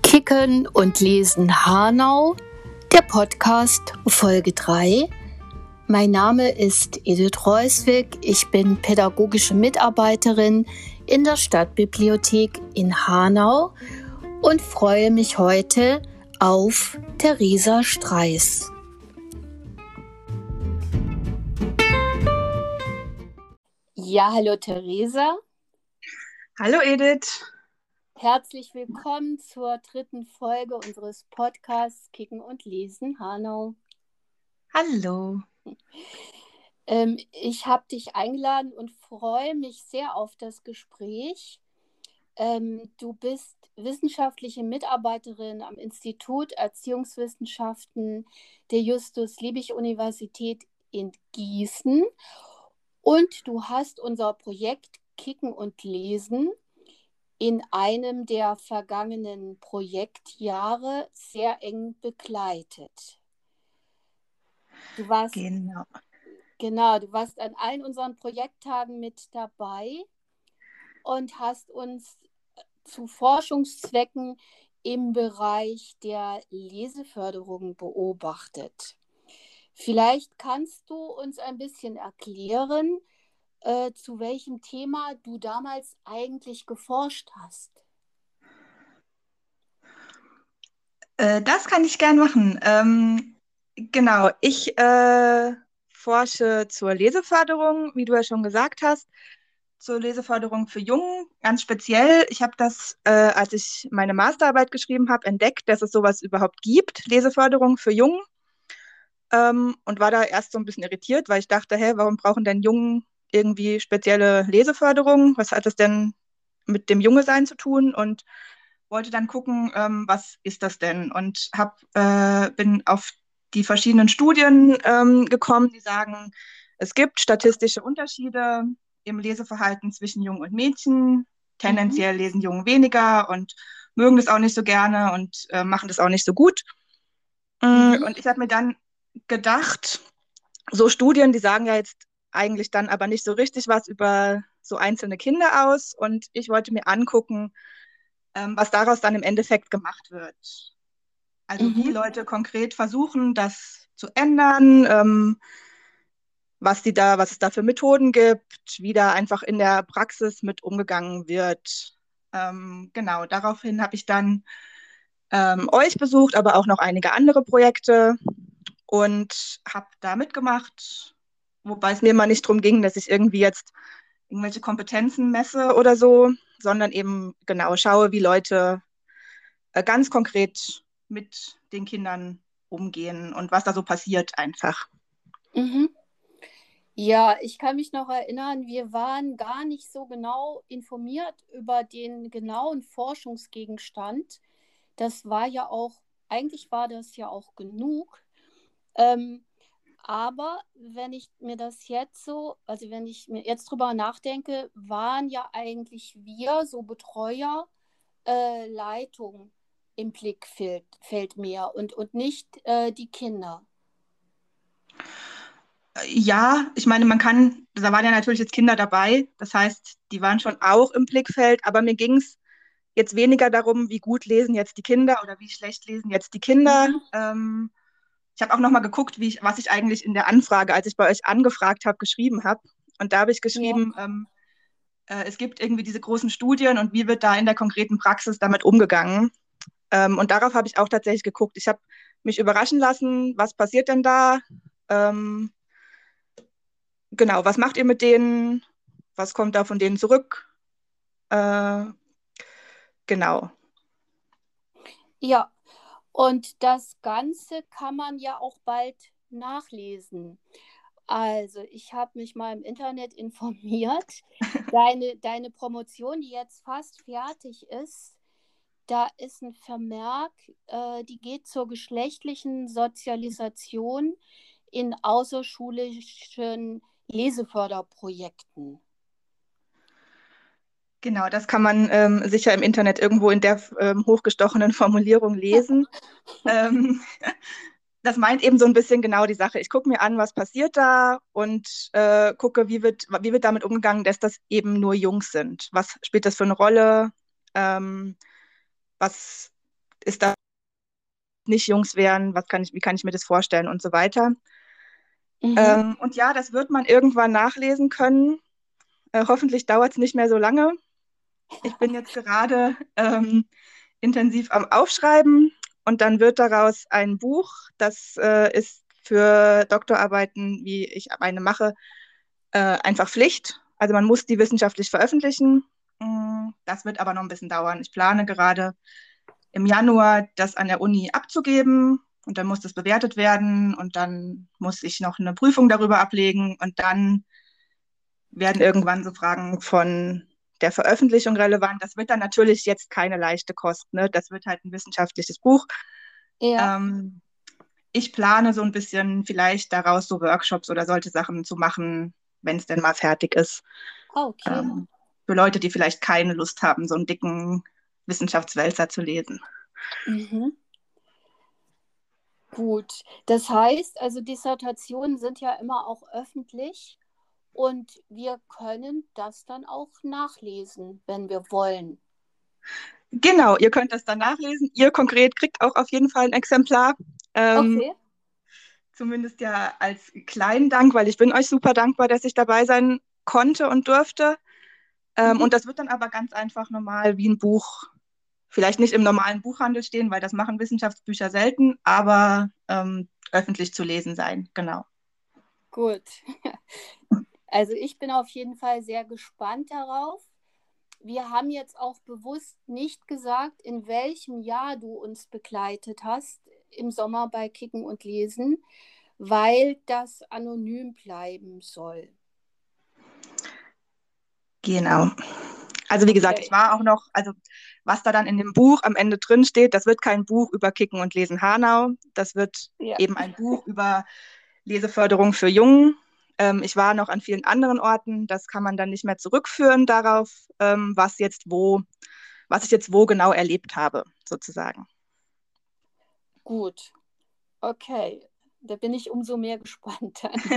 Kicken und Lesen Hanau, der Podcast Folge 3. Mein Name ist Edith Reuswig, ich bin pädagogische Mitarbeiterin in der Stadtbibliothek in Hanau und freue mich heute auf Theresa Streiß. Ja, hallo Theresa. Hallo Edith. Herzlich willkommen zur 3. Folge unseres Podcasts Kicken und Lesen Hanau. Hallo. Ich habe dich eingeladen und freue mich sehr auf das Gespräch. Du bist wissenschaftliche Mitarbeiterin am Institut Erziehungswissenschaften der Justus-Liebig-Universität in Gießen und du hast unser Projekt Kicken und Lesen in einem der vergangenen Projektjahre sehr eng begleitet. Du warst an allen unseren Projekttagen mit dabei und hast uns zu Forschungszwecken im Bereich der Leseförderung beobachtet. Vielleicht kannst du uns ein bisschen erklären, zu welchem Thema du damals eigentlich geforscht hast. Das kann ich gern machen. Genau, ich forsche zur Leseförderung, wie du ja schon gesagt hast, zur Leseförderung für Jungen. Ganz speziell, ich habe das, als ich meine Masterarbeit geschrieben habe, entdeckt, dass es sowas überhaupt gibt, Leseförderung für Jungen. Und war da erst so ein bisschen irritiert, weil ich dachte, warum brauchen denn Jungen irgendwie spezielle Leseförderung? Was hat das denn mit dem Junge-Sein zu tun? Und wollte dann gucken, was ist das denn? Und bin auf die verschiedenen Studien gekommen, die sagen, es gibt statistische Unterschiede im Leseverhalten zwischen Jungen und Mädchen. Tendenziell lesen Jungen weniger und mögen das auch nicht so gerne und machen das auch nicht so gut. Und ich habe mir dann gedacht, so Studien, die sagen ja jetzt eigentlich dann aber nicht so richtig was über so einzelne Kinder aus. Und ich wollte mir angucken, was daraus dann im Endeffekt gemacht wird. Also wie Leute konkret versuchen, das zu ändern, was es da für Methoden gibt, wie da einfach in der Praxis mit umgegangen wird. Genau, daraufhin habe ich dann euch besucht, aber auch noch einige andere Projekte und habe da mitgemacht, wobei es mir mal nicht darum ging, dass ich irgendwie jetzt irgendwelche Kompetenzen messe oder so, sondern eben genau schaue, wie Leute ganz konkret mit den Kindern umgehen und was da so passiert einfach. Ja, ich kann mich noch erinnern, wir waren gar nicht so genau informiert über den genauen Forschungsgegenstand. Das war ja auch, eigentlich war das ja auch genug. Aber wenn ich mir wenn ich mir jetzt drüber nachdenke, waren ja eigentlich wir, so Betreuer, Leitung im Blickfeld mehr und nicht die Kinder. Ja, ich meine, da waren ja natürlich jetzt Kinder dabei, das heißt, die waren schon auch im Blickfeld, aber mir ging es jetzt weniger darum, wie gut lesen jetzt die Kinder oder wie schlecht lesen jetzt die Kinder. Ich habe auch nochmal geguckt, was ich eigentlich in der Anfrage, als ich bei euch angefragt habe, geschrieben habe. Und da habe ich geschrieben, es gibt irgendwie diese großen Studien und wie wird da in der konkreten Praxis damit umgegangen. Und darauf habe ich auch tatsächlich geguckt. Ich habe mich überraschen lassen, was passiert denn da? Genau, was macht ihr mit denen? Was kommt da von denen zurück? Genau. Ja, und das Ganze kann man ja auch bald nachlesen. Also, ich habe mich mal im Internet informiert. Deine Promotion, die jetzt fast fertig ist, da ist ein Vermerk, die geht zur geschlechtlichen Sozialisation in außerschulischen Leseförderprojekten. Genau, das kann man sicher im Internet irgendwo in der hochgestochenen Formulierung lesen. Das meint eben so ein bisschen genau die Sache. Ich gucke mir an, was passiert da und gucke, wie wird damit umgegangen, dass das eben nur Jungs sind. Was spielt das für eine Rolle? Was ist da nicht Jungs wären, wie kann ich mir das vorstellen und so weiter. Mhm. Und ja, das wird man irgendwann nachlesen können. Hoffentlich dauert es nicht mehr so lange. Ich bin jetzt gerade intensiv am Aufschreiben und dann wird daraus ein Buch, das ist für Doktorarbeiten, wie ich eine mache, einfach Pflicht. Also man muss die wissenschaftlich veröffentlichen. Das wird aber noch ein bisschen dauern. Ich plane gerade im Januar das an der Uni abzugeben und dann muss das bewertet werden und dann muss ich noch eine Prüfung darüber ablegen und dann werden irgendwann so Fragen von der Veröffentlichung relevant. Das wird dann natürlich jetzt keine leichte Kost, ne? Das wird halt ein wissenschaftliches Buch. Ja, Ähm, Ich plane so ein bisschen vielleicht daraus so Workshops oder solche Sachen zu machen, wenn es denn mal fertig ist. okay. Für Leute, die vielleicht keine Lust haben, so einen dicken Wissenschaftswälzer zu lesen. Mhm. Gut. Das heißt, also Dissertationen sind ja immer auch öffentlich und wir können das dann auch nachlesen, wenn wir wollen. Genau, ihr könnt das dann nachlesen. Ihr konkret kriegt auch auf jeden Fall ein Exemplar. Ähm, Okay. Zumindest ja als kleinen Dank, weil ich bin euch super dankbar, dass ich dabei sein konnte und durfte. Mhm. Und das wird dann aber ganz einfach normal wie ein Buch, vielleicht nicht im normalen Buchhandel stehen, weil das machen Wissenschaftsbücher selten, aber öffentlich zu lesen sein, genau. Gut. Also ich bin auf jeden Fall sehr gespannt darauf. Wir haben jetzt auch bewusst nicht gesagt, in welchem Jahr du uns begleitet hast im Sommer bei Kicken und Lesen, weil das anonym bleiben soll. Genau. Also wie gesagt, ich Okay. war auch noch, also was da dann in dem Buch am Ende drin steht, das wird kein Buch über Kicken und Lesen Hanau, das wird Ja. eben ein Buch über Leseförderung für Jungen. Ich war noch an vielen anderen Orten, das kann man dann nicht mehr zurückführen darauf, was ich jetzt wo genau erlebt habe, sozusagen. Gut. Okay. Da bin ich umso mehr gespannt dann.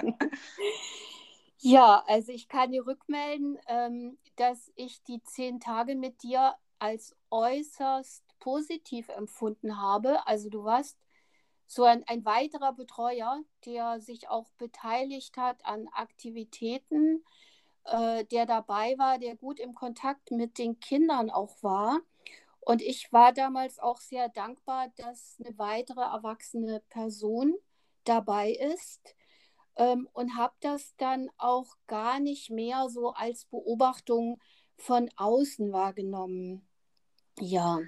Ja, also ich kann dir rückmelden, dass ich die 10 Tage mit dir als äußerst positiv empfunden habe. Also du warst so ein weiterer Betreuer, der sich auch beteiligt hat an Aktivitäten, der dabei war, der gut im Kontakt mit den Kindern auch war. Und ich war damals auch sehr dankbar, dass eine weitere erwachsene Person dabei ist, und habe das dann auch gar nicht mehr so als Beobachtung von außen wahrgenommen. Ja,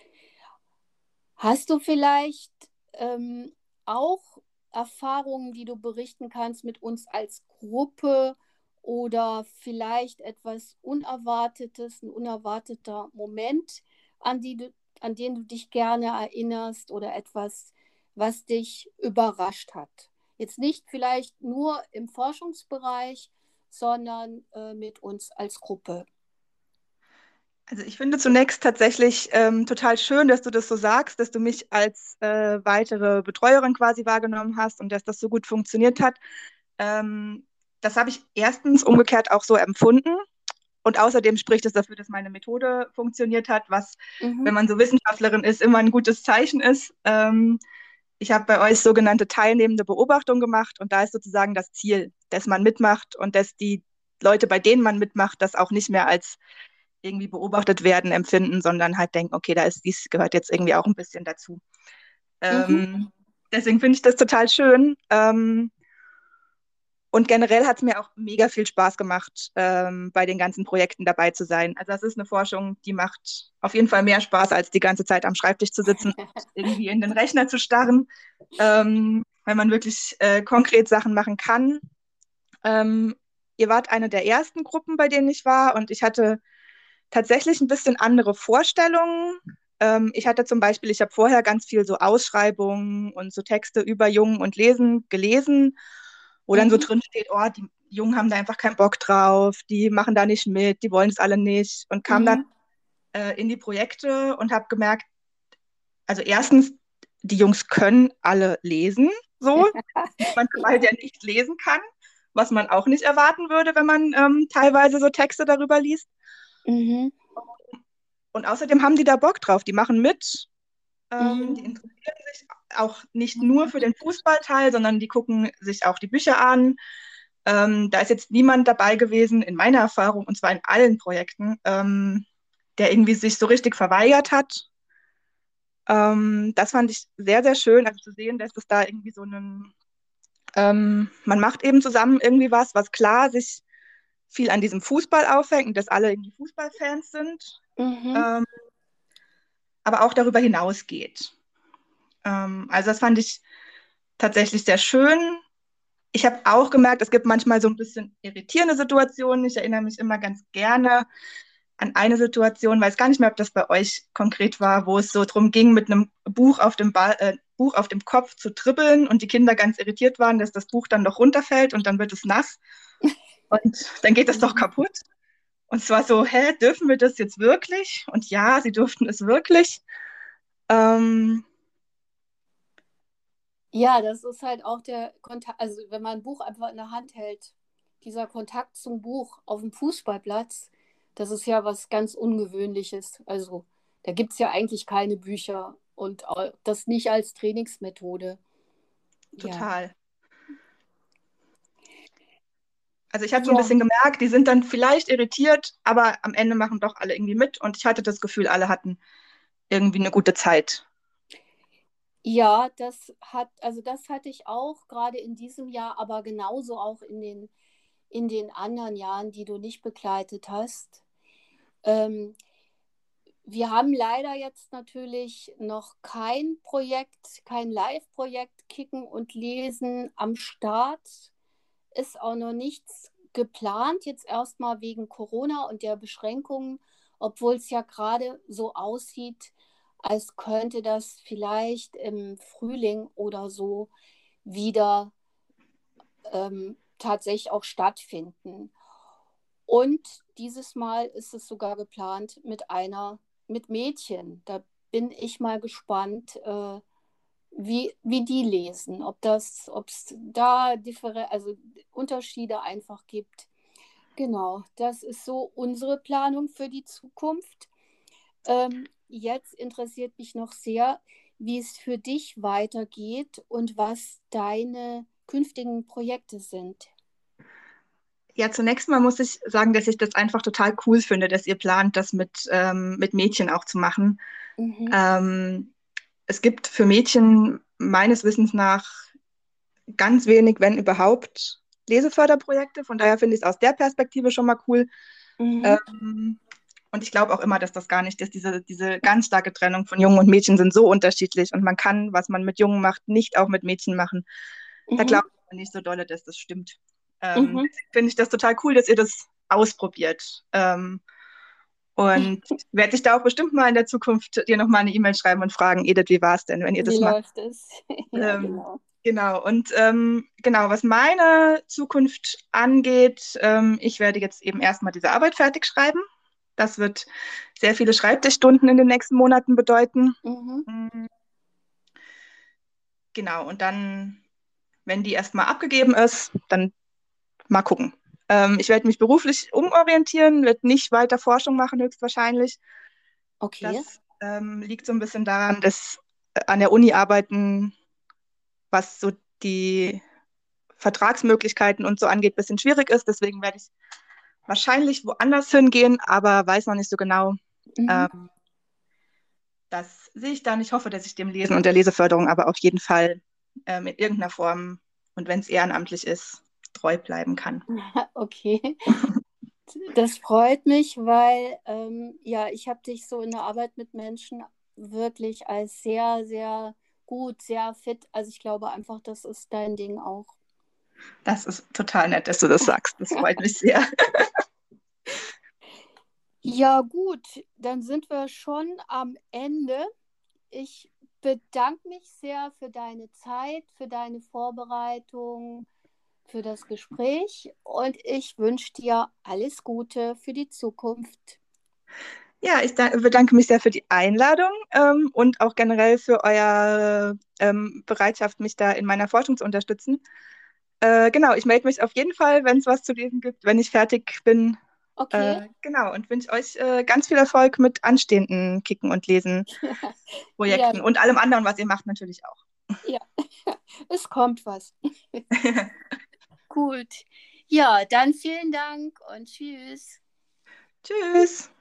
hast du vielleicht auch Erfahrungen, die du berichten kannst mit uns als Gruppe oder vielleicht etwas Unerwartetes, ein unerwarteter Moment, an den du dich gerne erinnerst oder etwas, was dich überrascht hat? Jetzt nicht vielleicht nur im Forschungsbereich, sondern mit uns als Gruppe. Also ich finde zunächst tatsächlich total schön, dass du das so sagst, dass du mich als weitere Betreuerin quasi wahrgenommen hast und dass das so gut funktioniert hat. Ähm, Das habe ich erstens umgekehrt auch so empfunden. Und außerdem spricht es dafür, dass meine Methode funktioniert hat, was, Mhm. wenn man so Wissenschaftlerin ist, immer ein gutes Zeichen ist. Ich habe bei euch sogenannte teilnehmende Beobachtung gemacht und da ist sozusagen das Ziel, dass man mitmacht und dass die Leute, bei denen man mitmacht, das auch nicht mehr als irgendwie beobachtet werden empfinden, sondern halt denken, okay, dies gehört jetzt irgendwie auch ein bisschen dazu. Mhm. Ähm, Deswegen finde ich das total schön. Und generell hat es mir auch mega viel Spaß gemacht, bei den ganzen Projekten dabei zu sein. Also das ist eine Forschung, die macht auf jeden Fall mehr Spaß, als die ganze Zeit am Schreibtisch zu sitzen, irgendwie in den Rechner zu starren, weil man wirklich konkret Sachen machen kann. Ähm, Ihr wart eine der ersten Gruppen, bei denen ich war und ich hatte tatsächlich ein bisschen andere Vorstellungen. Ich hatte zum Beispiel, ich habe vorher ganz viel so Ausschreibungen und so Texte über Jungen und Lesen gelesen, wo dann so Mhm. drin steht, oh, die Jungen haben da einfach keinen Bock drauf, die machen da nicht mit, die wollen es alle nicht und kam dann Mhm. in die Projekte und habe gemerkt, also erstens, die Jungs können alle lesen, so, jemand dabei, der nicht lesen kann, was man auch nicht erwarten würde, wenn man teilweise so Texte darüber liest. Mhm. Und außerdem haben die da Bock drauf, die machen mit. Mhm. Die interessieren sich auch nicht nur für den Fußballteil, sondern die gucken sich auch die Bücher an. Da ist jetzt niemand dabei gewesen, in meiner Erfahrung, und zwar in allen Projekten, der irgendwie sich so richtig verweigert hat. Das fand ich sehr, sehr schön, also zu sehen, dass es da irgendwie so man macht eben zusammen irgendwie was, was klar sich viel an diesem Fußball aufhängt und dass alle irgendwie Fußballfans sind, Mhm. ähm, aber auch darüber hinausgeht. Also das fand ich tatsächlich sehr schön. Ich habe auch gemerkt, es gibt manchmal so ein bisschen irritierende Situationen. Ich erinnere mich immer ganz gerne an eine Situation, weiß gar nicht mehr, ob das bei euch konkret war, wo es so darum ging, mit einem Buch auf dem Kopf zu dribbeln und die Kinder ganz irritiert waren, dass das Buch dann doch runterfällt und dann wird es nass und dann geht es doch Mhm. kaputt. Und es war so, hä, dürfen wir das jetzt wirklich? Und ja, sie durften es wirklich. Ähm, Ja, das ist halt auch der Kontakt, also wenn man ein Buch einfach in der Hand hält, dieser Kontakt zum Buch auf dem Fußballplatz, das ist ja was ganz Ungewöhnliches. Also da gibt es ja eigentlich keine Bücher und das nicht als Trainingsmethode. Ja. Total. Also ich habe so ein Ja. bisschen gemerkt, die sind dann vielleicht irritiert, aber am Ende machen doch alle irgendwie mit und ich hatte das Gefühl, alle hatten irgendwie eine gute Zeit. Ja, also das hatte ich auch gerade in diesem Jahr, aber genauso auch in den anderen Jahren, die du nicht begleitet hast. Ähm, Wir haben leider jetzt natürlich noch kein Projekt, kein Live-Projekt Kicken und Lesen am Start. Ist auch noch nichts geplant, jetzt erstmal wegen Corona und der Beschränkungen, obwohl es ja gerade so aussieht, als könnte das vielleicht im Frühling oder so wieder tatsächlich auch stattfinden. Und dieses Mal ist es sogar geplant mit Mädchen. Da bin ich mal gespannt, wie die lesen, ob es da also Unterschiede einfach gibt. Genau, das ist so unsere Planung für die Zukunft. Jetzt interessiert mich noch sehr, wie es für dich weitergeht und was deine künftigen Projekte sind. Ja, zunächst mal muss ich sagen, dass ich das einfach total cool finde, dass ihr plant, das mit Mädchen auch zu machen. Mhm. Ähm, Es gibt für Mädchen meines Wissens nach ganz wenig, wenn überhaupt, Leseförderprojekte. Von daher finde ich es aus der Perspektive schon mal cool. Mhm. Ähm, und ich glaube auch immer, dass das gar nicht ist. Diese ganz starke Trennung von Jungen und Mädchen sind so unterschiedlich und man kann, was man mit Jungen macht, nicht auch mit Mädchen machen. Da Mhm. glaube ich nicht so dolle, dass das stimmt. Mhm. Deswegen finde ich das total cool, dass ihr das ausprobiert. Und werde ich da auch bestimmt mal in der Zukunft dir nochmal eine E-Mail schreiben und fragen, Edith, wie war es denn, wenn ihr Wie das macht? läuft es? Ja, Ähm, genau. genau, und genau, was meine Zukunft angeht, ich werde jetzt eben erstmal diese Arbeit fertig schreiben. Das wird sehr viele Schreibtischstunden in den nächsten Monaten bedeuten. Mhm. Mm, genau, und dann, wenn die erstmal abgegeben ist, dann mal gucken. Ich werde mich beruflich umorientieren, werde nicht weiter Forschung machen, höchstwahrscheinlich. Okay. Das liegt so ein bisschen daran, dass an der Uni arbeiten, was so die Vertragsmöglichkeiten und so angeht, ein bisschen schwierig ist. Deswegen werde ich wahrscheinlich woanders hingehen, aber weiß noch nicht so genau. Mhm. Ähm, Das sehe ich dann. Ich hoffe, dass ich dem Lesen und der Leseförderung aber auf jeden Fall in irgendeiner Form und wenn es ehrenamtlich ist, treu bleiben kann. Okay. Das freut mich, weil ja, ich habe dich so in der Arbeit mit Menschen wirklich als sehr, sehr gut, sehr fit. Also ich glaube einfach, das ist dein Ding auch. Das ist total nett, dass du das sagst. Das freut mich sehr. Ja, gut, dann sind wir schon am Ende. Ich bedanke mich sehr für deine Zeit, für deine Vorbereitung, für das Gespräch und ich wünsche dir alles Gute für die Zukunft. Ja, ich bedanke mich sehr für die Einladung und auch generell für eure Bereitschaft, mich da in meiner Forschung zu unterstützen. Genau, ich melde mich auf jeden Fall, wenn es was zu lesen gibt, wenn ich fertig bin. Okay. Genau, und wünsche euch ganz viel Erfolg mit anstehenden Kicken- und Ja, Lesen-Projekten und allem anderen, was ihr macht, natürlich auch. ja, es kommt was. Gut. Ja, dann vielen Dank und tschüss. Tschüss!